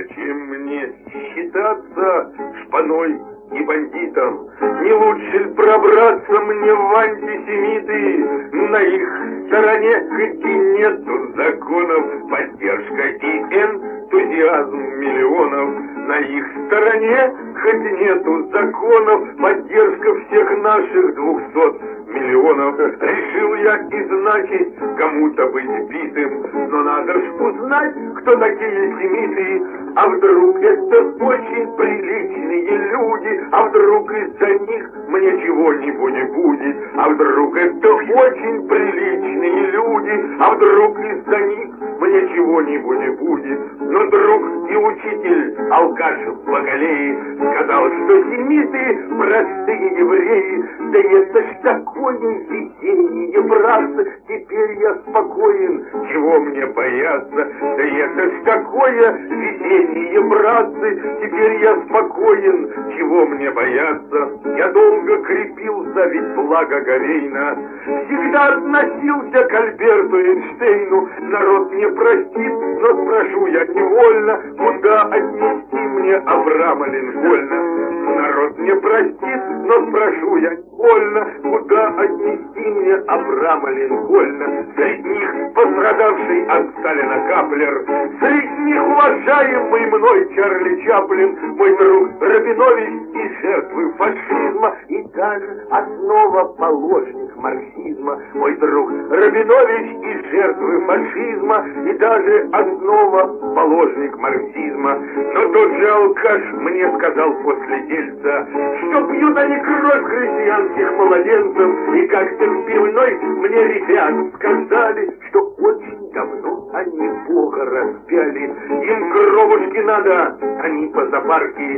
Зачем мне считаться шпаной и бандитом? Не лучше ли пробраться мне в антисемиты? На их стороне хоть и нету законов, поддержка и энтузиазм миллионов. На их стороне хоть нету законов, поддержка всех наших 200 миллионов. Решил я и значит кому-то быть битым, но надо ж узнать, кто такие семиты. А вдруг это очень приличные люди, а вдруг из-за них мне чего-нибудь будет, а вдруг это очень приличные люди, а вдруг из-за них мне чего-нибудь будет. Но друг и учитель, алкаш Багалеи, сказал, что семиты простые евреи. Да это ж такое везение, братцы, теперь я спокоен, чего мне бояться? Да это ж такое везение, братцы, теперь я спокоен, чего мне бояться? Я долго крепился, ведь благо Говейна, всегда относился к Альберту Эйнштейну. Народ не простит, но спрошу я невольно, куда отнести мне Авраама Линкольна? Народ не простит, но спрошу я невольно, куда отнести мне Авраама Линкольна? Среди них пострадавший от Сталина Каплер, среди них уважаемый мной Чарли Чаплин, мой друг Рабинович и жертвы фашизма, и даже основоположник марксизма. Мой друг Рабинович и жертвы фашизма, и даже основоположник марксизма. Но тот же алкаш мне сказал после дельца, что пьют они кровь христианских младенцев, и как-то в пивной мне ребят сказали, что очень давно они Бога распяли. Им кровушки надо, они по зоопарке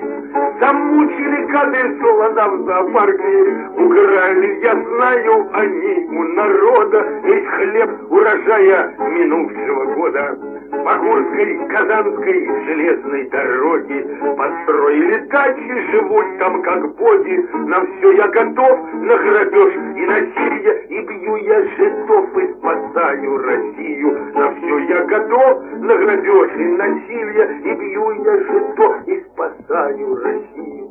замучили гады слона в зоопарке. Украли, я знаю, они у народа весь хлеб урожая минувшего года. По Курской, Казанской железной дороге построили дачи, живут там как боги. На все я готов, на грабеж и насилие, и бью я жидов и спасаю Россию. На все я готов, на грабеж и насилие, и бью я жидов и спасаю Россию.